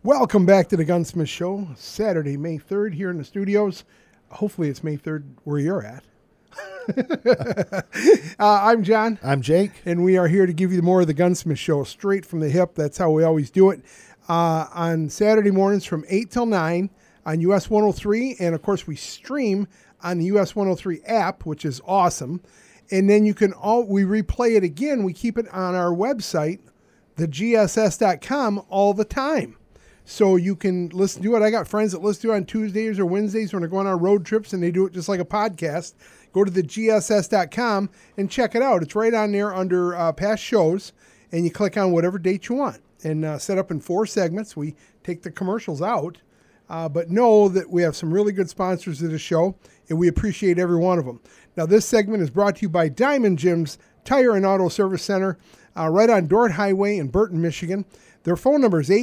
Welcome back to the Gunsmith Show, Saturday, May 3rd, here in the studios. Hopefully it's May 3rd where you're at. I'm John. I'm Jake. And we are here to give you more of the Gunsmith Show, straight from the hip. That's how we always do it. On Saturday mornings from 8 till 9 on US 103. And, of course, we stream on the US 103 app, which is awesome. And then we replay it again. We keep it on our website, thegss.com, all the time. So you can listen to it. I got friends that listen to it on Tuesdays or Wednesdays when they're going on road trips, and they do it just like a podcast. Go to thegss.com and check it out. It's right on there under past shows, and you click on whatever date you want. And set up in 4 segments. We take the commercials out, but know that we have some really good sponsors of the show, and we appreciate every one of them. Now, this segment is brought to you by Diamond Jim's Tire and Auto Service Center, right on Dort Highway in Burton, Michigan. Their phone number is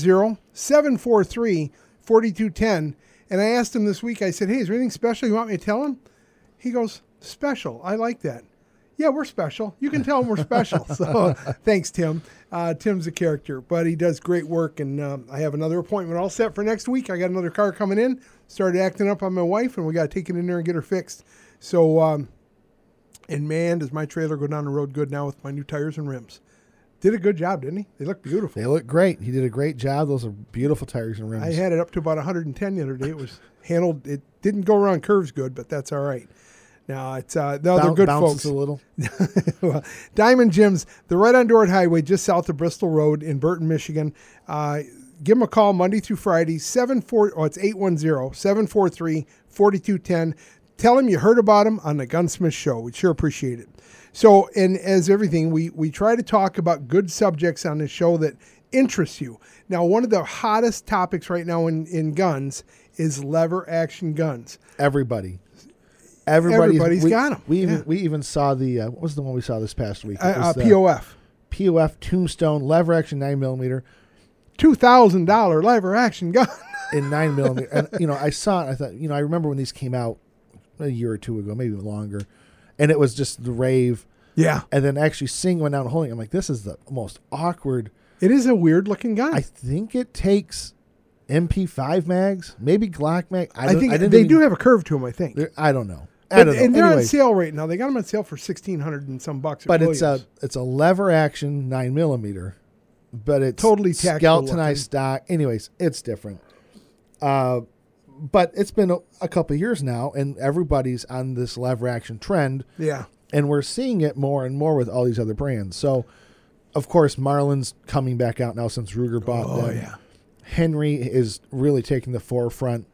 810-743-4210. And I asked him this week, I said, hey, is there anything special you want me to tell him? He goes, special. I like that. Yeah, we're special. You can tell him we're special. So thanks, Tim. Tim's a character, but he does great work. And I have another appointment all set for next week. I got another car coming in. Started acting up on my wife, and we got to take it in there and get her fixed. So, and man, does my trailer go down the road good now with my new tires and rims. Did a good job, didn't he? They look beautiful. They look great. He did a great job. Those are beautiful tires and rims. I had it up to about 110 the other day. It was handled. It didn't go around curves good, but that's all right. Now it's they're good folks. A little. Well, Diamond Jim's. They're right on Dort Highway, just south of Bristol Road in Burton, Michigan. Give them a call Monday through Friday. It's 810-743-4210. Tell them you heard about them on the Gunsmith Show. We'd sure appreciate it. So, and as everything, we try to talk about good subjects on this show that interest you. Now, one of the hottest topics right now in guns is lever action guns. Everybody's got them. We even saw the what was the one we saw this past week? POF. POF Tombstone lever action 9mm. $2,000 lever action gun in 9mm. And I saw it. I thought, I remember when these came out a year or two ago, maybe longer. And it was just the rave. Yeah. And then actually seeing one down holding it, I'm like, this is the most awkward. It is a weird looking gun. I think it takes MP5 mags, maybe Glock mag. I think they do have a curve to them, I think. I don't know. And they're on sale right now. They got them on sale for $1,600 and some bucks. But it's a lever action 9mm, but it's totally skeletonized stock. Anyways, it's different. But it's been a couple of years now, and everybody's on this lever action trend. Yeah. And we're seeing it more and more with all these other brands. So, of course, Marlin's coming back out now since Ruger bought them. Oh, yeah. Henry is really taking the forefront.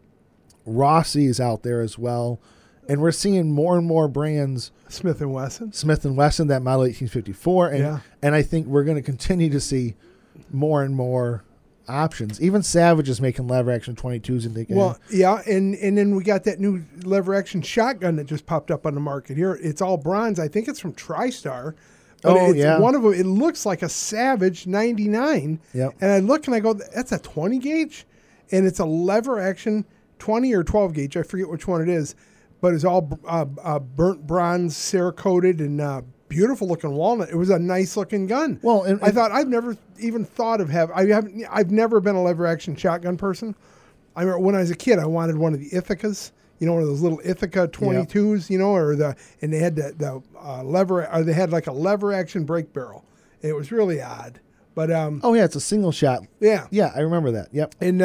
Rossi is out there as well. And we're seeing more and more brands. Smith & Wesson, that Model 1854. And I think we're going to continue to see more and more options. Even Savage is making lever action 22s in the game. Well, yeah, and then we got that new lever action shotgun that just popped up on the market here. It's all bronze. I think it's from TriStar. But one of them. It looks like a Savage 99. Yep. And I look and I go, that's a 20 gauge, and it's a lever action 20 or 12 gauge. I forget which one it is, but it's all burnt bronze, Cerakoted, and beautiful looking walnut. It was a nice looking gun. Well, and I thought I've never even thought of I've never been a lever action shotgun person. I remember when I was a kid, I wanted one of the Ithacas, one of those little Ithaca 22s, and they had the lever, or they had like a lever action brake barrel. And it was really odd, but it's a single shot. Yeah, I remember that. Yep. And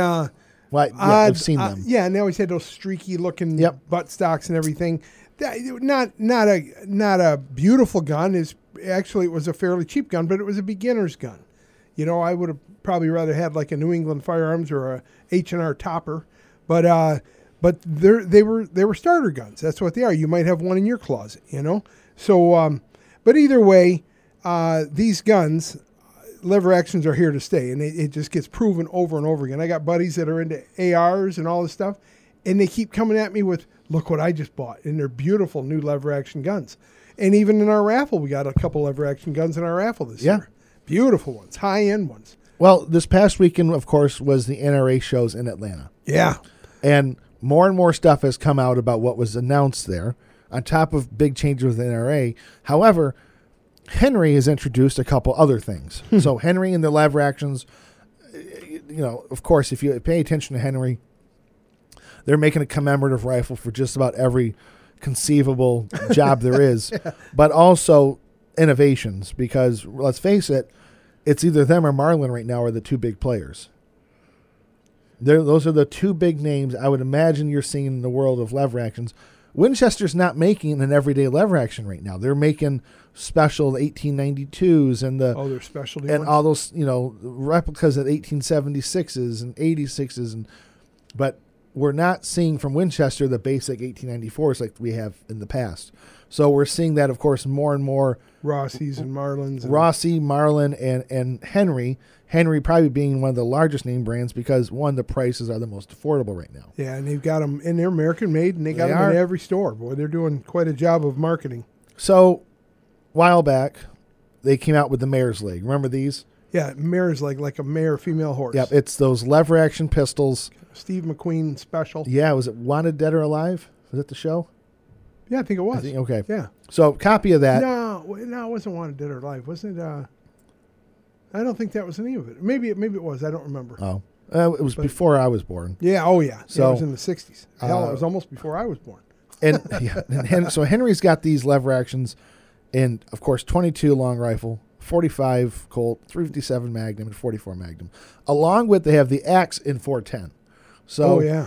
I've seen them. And they always had those streaky looking butt stocks and everything. Not a beautiful gun. It was a fairly cheap gun, but it was a beginner's gun. I would have probably rather had like a New England Firearms or a H&R Topper, but they were starter guns. That's what they are. You might have one in your closet, So, but either way, these guns, lever actions are here to stay, and it just gets proven over and over again. I got buddies that are into ARs and all this stuff, and they keep coming at me with, look what I just bought. And they're beautiful new lever action guns. And even in our raffle, we got a couple lever action guns in our raffle this year. Beautiful ones, high-end ones. Well, this past weekend, of course, was the NRA shows in Atlanta. Yeah. And more stuff has come out about what was announced there, on top of big changes with the NRA. However, Henry has introduced a couple other things. So Henry and the lever actions, of course, if you pay attention to Henry, they're making a commemorative rifle for just about every conceivable job there is, but also innovations, because let's face it, it's either them or Marlin right now are the two big players. Those are the two big names I would imagine you're seeing in the world of lever actions. Winchester's not making an everyday lever action right now. They're making special 1892s and they're specialty and ones? all those replicas of 1876s and 86s, but we're not seeing from Winchester the basic 1894s like we have in the past. So we're seeing that, of course, more and more. Rossies and Marlins. Rossi, Marlin, and Henry. Henry probably being one of the largest name brands because, one, the prices are the most affordable right now. Yeah, and they've got them, and they're American made, and they got them in every store. Boy, they're doing quite a job of marketing. So, a while back, they came out with the mare's leg. Remember these? Yeah, mare's leg, like a mare female horse. Yep, it's those lever action pistols. Steve McQueen special. Yeah, was it Wanted Dead or Alive? Was that the show? Yeah, I think it was. Okay. Yeah. So, copy of that. No, it wasn't Wanted Dead or Alive. Wasn't it? I don't think that was the name of it. Maybe it was. I don't remember. Oh. It was before I was born. Yeah, oh yeah. So, it was in the 60s. Hell, it was almost before I was born. So Henry's got these lever actions in, of course, 22 long rifle, 45 Colt, 357 Magnum, and 44 Magnum. Along with, they have the Axe in 410. So,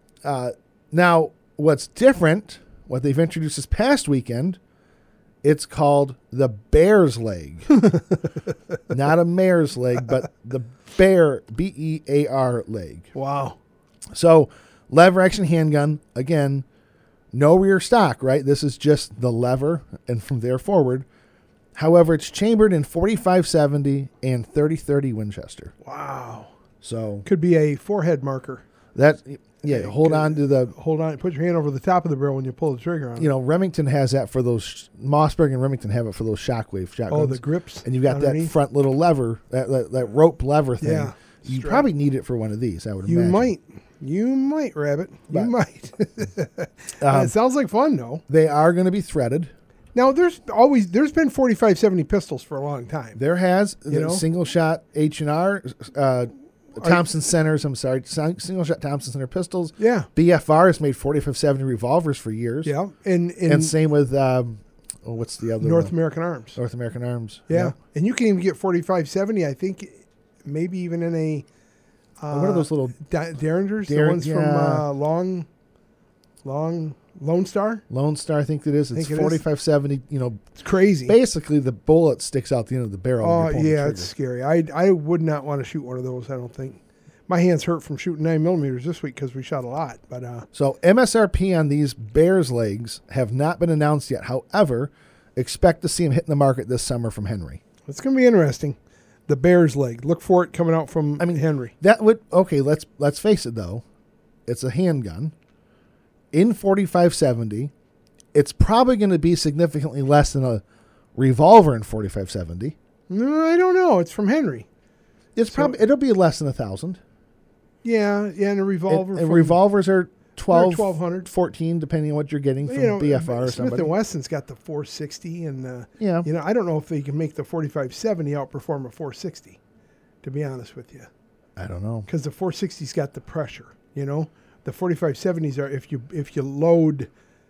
now, what's different, what they've introduced this past weekend, it's called the Bear's Leg. Not a mare's leg, but the Bear, B-E-A-R leg. Wow. So, lever action handgun, again, no rear stock, right? This is just the lever and from there forward. However, it's chambered in 45-70 and 30-30 Winchester. Wow. So could be a forehead marker. Hold on, put your hand over the top of the barrel when you pull the trigger on it. Remington has that for those, Mossberg and Remington have it for those shockwave shotguns. Oh, the grips. And you've got that front little lever, that rope lever thing. Yeah. You probably need it for one of these, I would imagine. You might, Rabbit. You might. It sounds like fun, though. They are going to be threaded. Now, there's been 45-70 pistols for a long time. There has. Single shot H&R, Thompson Centers, single shot Thompson Center pistols. Yeah. BFR has made 45-70 revolvers for years. Yeah. And same with, what's the other North one? American Arms. North American Arms. Yeah. And you can even get 45-70, I think, maybe even in a... what are those little... Derringers? The ones from Lone Star? Lone Star, I think it is. It's 45-70, It's crazy. Basically, the bullet sticks out the end of the barrel. Oh, yeah, it's scary. I would not want to shoot one of those, I don't think. My hands hurt from shooting 9mm this week because we shot a lot. But So MSRP on these Bear's Legs have not been announced yet. However, expect to see them hitting the market this summer from Henry. It's going to be interesting. The Bear's Leg. Look for it coming out from Henry. That would... Okay, let's face it, though. It's a handgun. In 45-70, it's probably going to be significantly less than a revolver in 45-70. No, I don't know. It's from Henry. It'll be less than 1,000. Yeah, and a revolver. And revolvers are 1,200, 14, depending on what you're getting from BFR or somebody. Smith & Wesson's got the 460, and yeah, I don't know if they can make the 45-70 outperform a 460. To be honest with you, I don't know, because the 460's got the pressure. The 45-70s are if you load,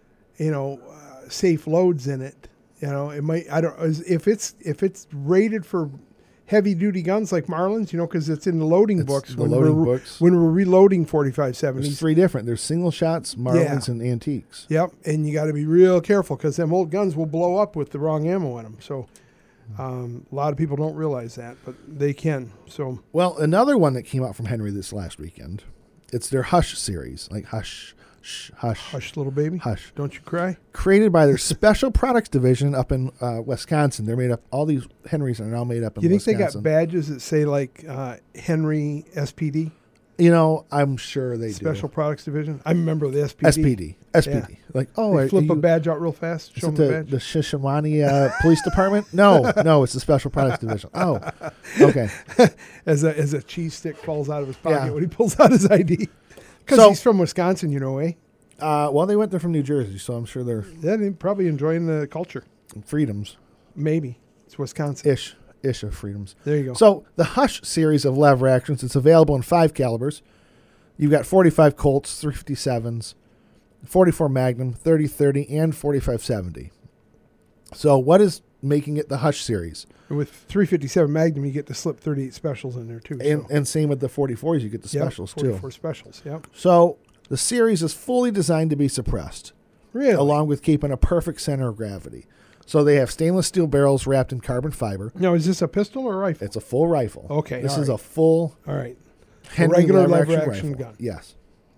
safe loads in it. It might. I don't. If it's rated for heavy duty guns like Marlins, because it's in the loading books. When we're reloading 45-70s. There's three different. There's single shots, Marlins, and antiques. Yep, and you got to be real careful because them old guns will blow up with the wrong ammo in them. So. A lot of people don't realize that, but they can. So, well, another one that came out from Henry this last weekend. It's their Hush series, like Hush, little baby, Hush, don't you cry. Created by their Special Products division up in Wisconsin. They're made up. All these Henrys are now made up in. You think Wisconsin. They got badges that say like Henry SPD? I'm sure they do. Special Products Division. I'm a member of the SPD. SPD. Yeah. Like, they flip a badge out real fast. Show them the badge. The Shishiwani Police Department? No, it's the Special Products Division. Oh, okay. as a cheese stick falls out of his pocket when he pulls out his ID. Because he's from Wisconsin, eh? Well, they went there from New Jersey, so I'm sure they're... Yeah, they're probably enjoying the culture. Freedoms. Maybe. It's Wisconsin. Ish. ish of freedoms. There you go. So the Hush series of lever actions, it's available in 5 calibers. You've got 45 Colts, 357s, 44 Magnum, 30-30, and 45-70. So what is making it the Hush series? With 357 Magnum, you get to slip 38 specials in there too. And same with the 44s, you get the specials 44 too. specials, yep. So the series is fully designed to be suppressed, Really? along with keeping a perfect center of gravity. So they have stainless steel barrels wrapped in carbon fiber. Now, is this a pistol or a rifle? It's a full rifle. Okay, This all is right. a full All right. Henry regular lever-action lever-action rifle. gun. Yes.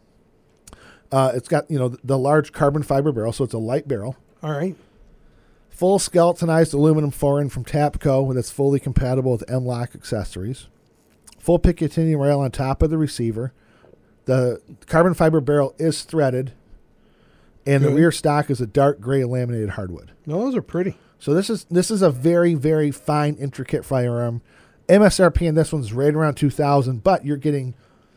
It's got, the large carbon fiber barrel, so it's a light barrel. All right. Full skeletonized aluminum forend from Tapco that's fully compatible with M-LOK accessories. Full Picatinny rail on top of the receiver. The carbon fiber barrel is threaded. And the Good. rear stock is a dark gray laminated hardwood. No, those are pretty. So this is a very, very fine, intricate firearm. MSRP in this one's right around $2,000, but you're getting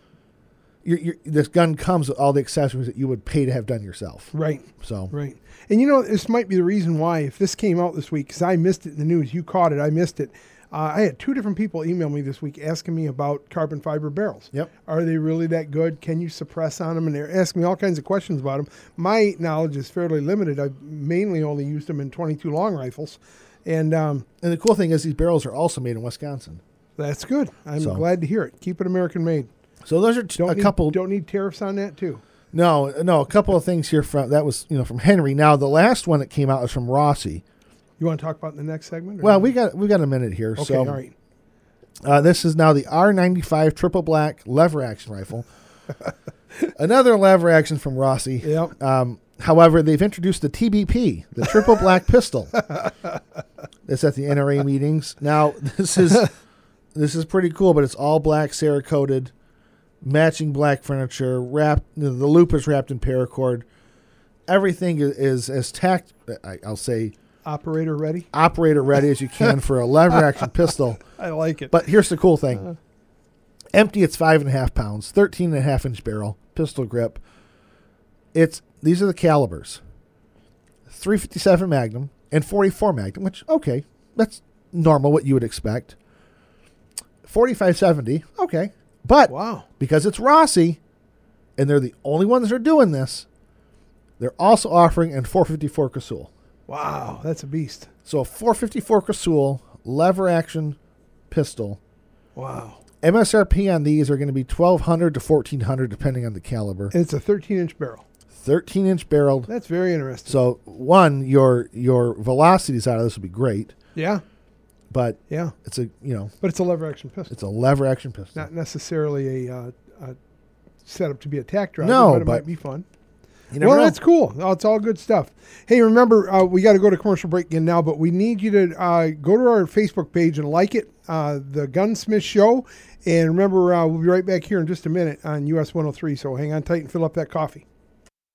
this gun comes with all the accessories that you would pay to have done yourself. Right. So Right. And this might be the reason why, if this came out this week, because I missed it in the news, you caught it, I missed it. I had 2 different people email me this week asking me about carbon fiber barrels. Yep. Are they really that good? Can you suppress on them? And they're asking me all kinds of questions about them. My knowledge is fairly limited. I've mainly only used them in 22 long rifles. And the cool thing is these barrels are also made in Wisconsin. that's good. I'm So- glad to hear it. Keep it American made. So those are Don't need tariffs on that too. No, a couple of things here from from Henry. Now the last one that came out was from Rossi. You want to talk about in the next segment? or Well, no? we got a minute here. Okay, So all right. this is now the R95 triple black lever action rifle. Another lever action from Rossi. Yep. However, they've introduced the TBP, the triple black pistol. That's at the NRA meetings. Now this is pretty cool, but it's all black Cerakoted, matching black furniture. Wrapped, the loop is wrapped in paracord. Everything is as I'll say Operator ready? operator ready as you can for a lever action pistol. I like it. But here's the cool thing. Empty, it's 5.5 pounds, 13.5-inch barrel, pistol grip. These are the calibers. 357 Magnum and 44 Magnum, which, okay, that's normal, what you would expect. 45-70, okay. But Wow. because it's Rossi, and they're the only ones that are doing this, they're also offering a 454 Casull. Wow. That's a beast. So a 454 Casull lever action pistol. Wow. MSRP on these are going to be $1,200 to $1,400 depending on the caliber. And it's a 13-inch barrel. 13-inch barreled. That's very interesting. So one, your velocities out of this would be great, Yeah. but Yeah. it's a But it's a lever action pistol. it's a lever action pistol. Not necessarily a setup to be a tack driver, No, but it but might be fun. You never Well, know. that's cool. Oh, it's all good stuff. Hey, remember, we got to go to commercial break again now, but we need you to go to our Facebook page and like it, The Gunsmith Show. And remember, we'll be right back here in just a minute on US 103. So hang on tight and fill up that coffee.